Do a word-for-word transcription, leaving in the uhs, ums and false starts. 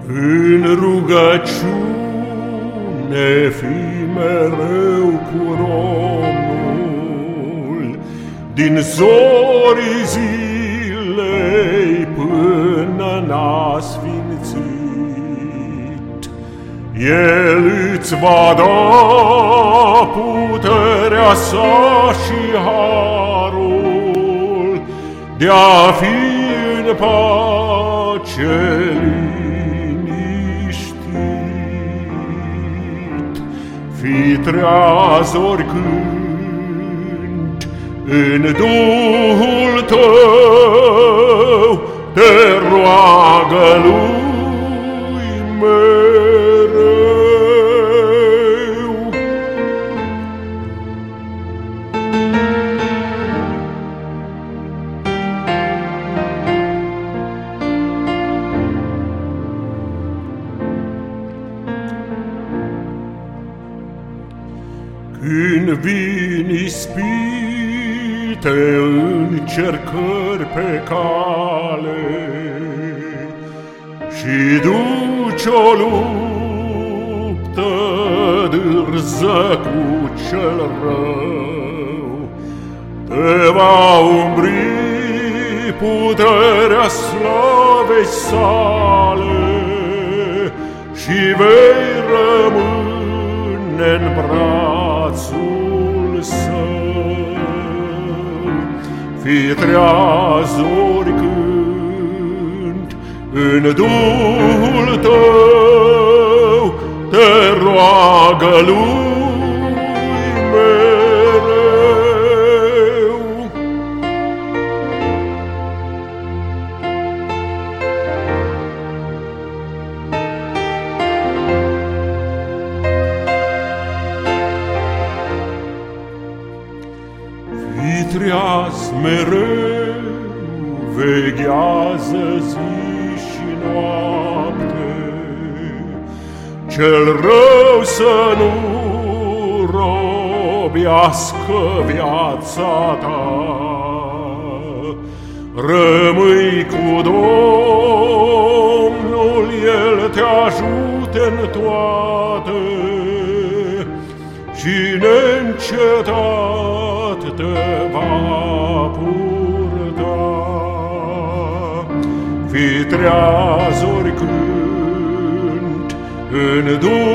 În rugăciune fii mereu cu Domnul, din zorii zilei până n-a sfințit. El îți va da puterea sa și harul de-a fi în pace liniștit. Fii treaz oricând în Duhul tău, te roagă lui mereu. Când vin ispite, încercări pe cale și duci o luptă dârză cu cel rău, te va umbri puterea slavei sale și vei rămâne în brațul său. Fii treaz oricând în Duhul tău, te roagă lui mereu. Fii treaz mereu, veghează zi și noapte, cel rău să nu robească viața ta. Rămâi cu Domnul, El te ajute în toate și neîncetat te va purta. Fii treaz oricând în Duhul